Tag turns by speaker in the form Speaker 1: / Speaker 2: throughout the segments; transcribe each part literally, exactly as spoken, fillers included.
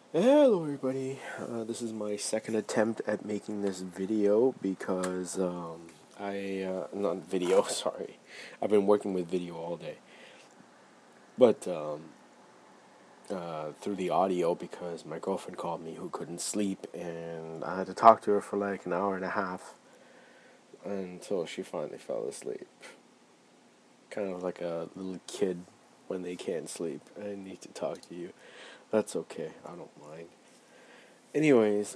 Speaker 1: Hello everybody, uh, this is my second attempt at making this video because um, I, uh, not video, sorry, I've been working with video all day, but um, uh, through the audio because my girlfriend called me who couldn't sleep and I had to talk to her for like an hour and a half until she finally fell asleep. Kind of like a little kid when they can't sleep. I need to talk to you. That's okay, I don't mind. Anyways,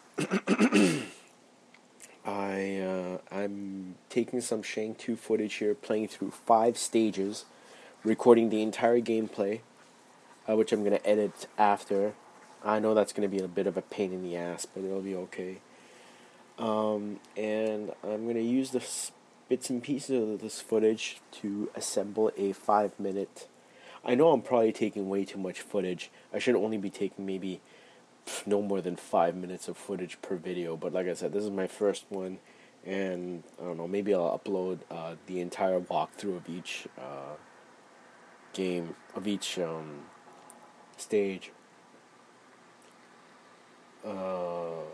Speaker 1: I uh, I'm taking some Shank two footage here, playing through five stages, recording the entire gameplay, uh, which I'm gonna edit after. I know that's gonna be a bit of a pain in the ass, but it'll be okay. Um, and I'm gonna use the bits and pieces of this footage to assemble a five minute. I know I'm probably taking way too much footage. I should only be taking maybe no more than five minutes of footage per video. But like I said, this is my first one, and I don't know. Maybe I'll upload uh, the entire walkthrough of each uh, game, of each um, stage. Uh,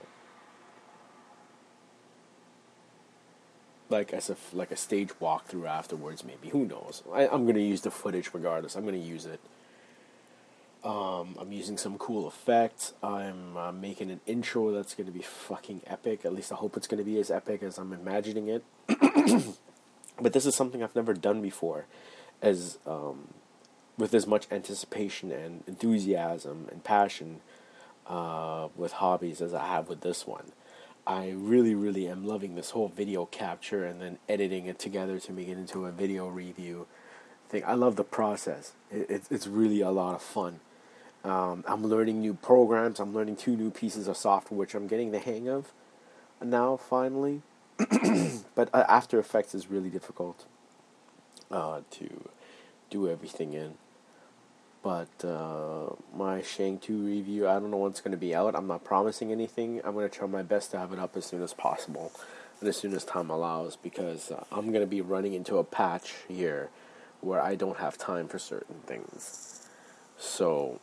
Speaker 1: like as a like a stage walkthrough afterwards. Maybe, who knows? I, I'm gonna use the footage regardless. I'm gonna use it. Um, I'm using some cool effects. I'm uh, making an intro that's going to be fucking epic. At least I hope it's going to be as epic as I'm imagining it. But this is something I've never done before, as um, with as much anticipation and enthusiasm and passion uh, with hobbies as I have with this one. I really, really am loving this whole video capture and then editing it together to make it into a video review thing. I love the process. It, it's it's really a lot of fun. Um, I'm learning new programs. I'm learning two new pieces of software, which I'm getting the hang of now, finally. But uh, After Effects is really difficult uh, to do everything in. But uh, my Shang two review, I don't know when it's going to be out. I'm not promising anything. I'm going to try my best to have it up as soon as possible and as soon as time allows, because uh, I'm going to be running into a patch here where I don't have time for certain things. So,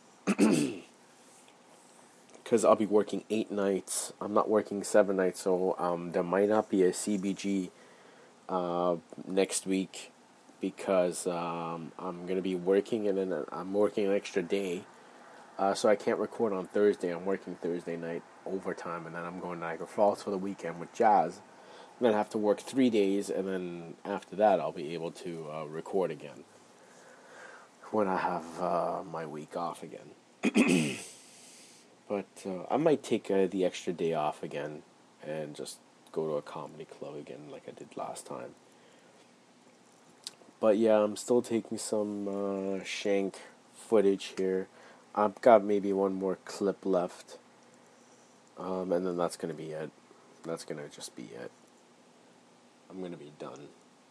Speaker 1: because I'll be working eight nights. I'm not working seven nights, so um, there might not be a C B G uh, next week because um, I'm gonna be working and then I'm working an extra day, uh, so I can't record on Thursday. I'm working Thursday night overtime, and then I'm going to Niagara Falls for the weekend with Jazz. And then I have to work three days, and then after that, I'll be able to uh, record again when I have uh, my week off again. But uh, I might take uh, the extra day off again and just go to a comedy club again like I did last time. But yeah, I'm still taking some uh, Shank footage here. I've got maybe one more clip left, um, and then that's gonna be it. That's gonna just be it. I'm gonna be done.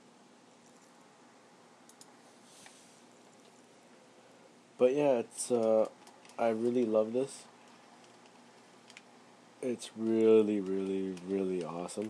Speaker 1: But yeah, it's uh, I really love this. It's really, really, really awesome.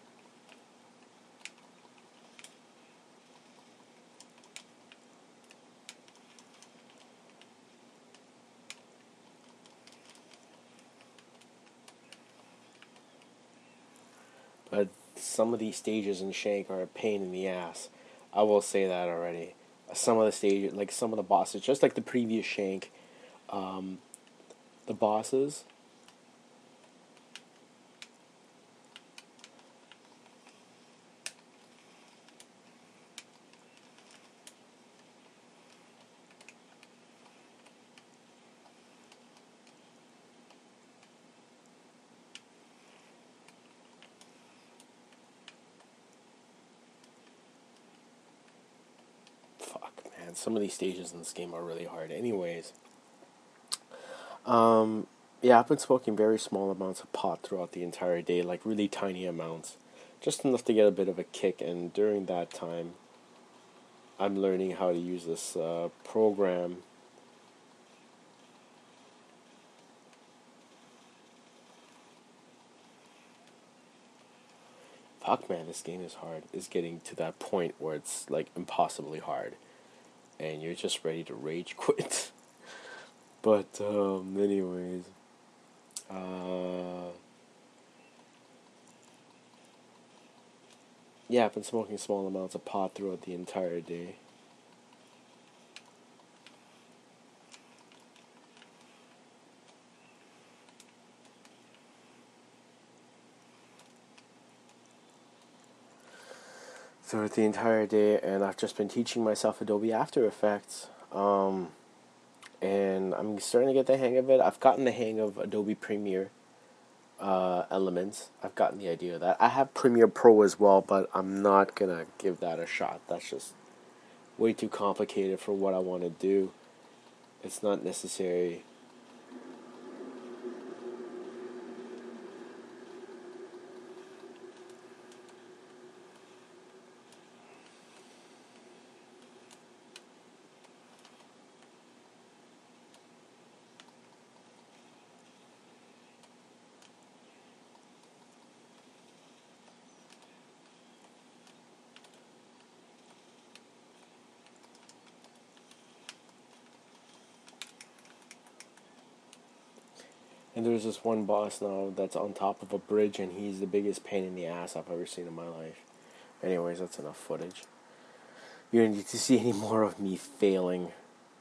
Speaker 1: But some of these stages in Shank are a pain in the ass. I will say that already. Some of the stages, like some of the bosses, just like the previous Shank, um, the bosses. Fuck, man. Some of these stages in this game are really hard. Anyways, um, yeah, I've been smoking very small amounts of pot throughout the entire day, like really tiny amounts, just enough to get a bit of a kick. And during that time, I'm learning how to use this uh, program. Fuck, man, this game is hard. It's getting to that point where it's like impossibly hard, and you're just ready to rage quit. But um, anyways, Uh, yeah, I've been smoking small amounts of pot throughout the entire day. Throughout the entire day, and I've just been teaching myself Adobe After Effects. Um, and I'm starting to get the hang of it. I've gotten the hang of Adobe Premiere uh, Elements. I've gotten the idea of that. I have Premiere Pro as well, but I'm not gonna give that a shot. That's just way too complicated for what I want to do. It's not necessary. And there's this one boss now that's on top of a bridge, and he's the biggest pain in the ass I've ever seen in my life. Anyways, that's enough footage. You don't need to see any more of me failing.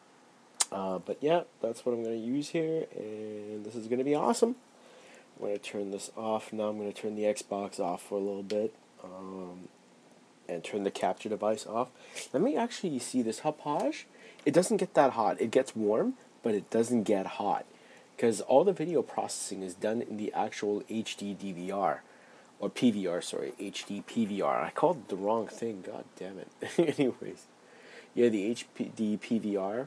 Speaker 1: Uh, but yeah, that's what I'm going to use here, and this is going to be awesome. I'm going to turn this off. Now I'm going to turn the Xbox off for a little bit, um, and turn the capture device off. Let me actually see this Hauppauge. It doesn't get that hot. It gets warm, but it doesn't get hot. Because all the video processing is done in the actual H D D V R. Or P V R, sorry. H D P V R. I called it the wrong thing. God damn it. Anyways. Yeah, the H D P V R.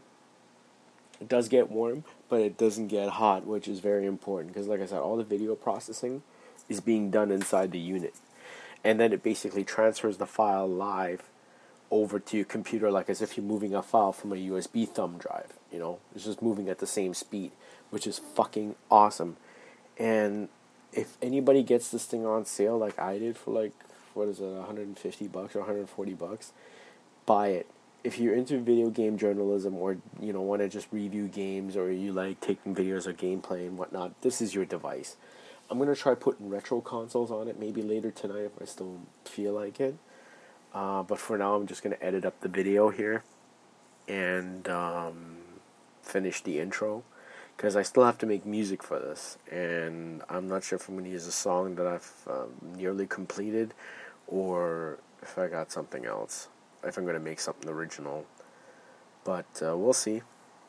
Speaker 1: It does get warm, but it doesn't get hot, which is very important. Because like I said, all the video processing is being done inside the unit. And then it basically transfers the file live over to your computer, like as if you're moving a file from a U S B thumb drive. You know, it's just moving at the same speed, which is fucking awesome. And if anybody gets this thing on sale, like I did for like, what is it, one hundred fifty bucks or one hundred forty bucks, buy it. If you're into video game journalism, or you know want to just review games, or you like taking videos of gameplay and whatnot, this is your device. I'm gonna try putting retro consoles on it maybe later tonight if I still feel like it. Uh, but for now, I'm just going to edit up the video here and um, finish the intro, because I still have to make music for this, and I'm not sure if I'm going to use a song that I've um, nearly completed, or if I got something else, if I'm going to make something original, but uh, we'll see.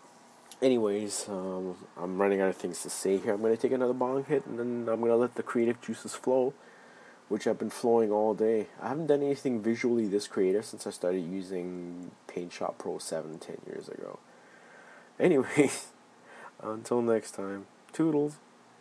Speaker 1: Anyways, um, I'm running out of things to say here. I'm going to take another bong hit, and then I'm going to let the creative juices flow, which have been flowing all day. I haven't done anything visually this creative since I started using PaintShop Pro seven, ten years ago. Anyways, until next time, toodles.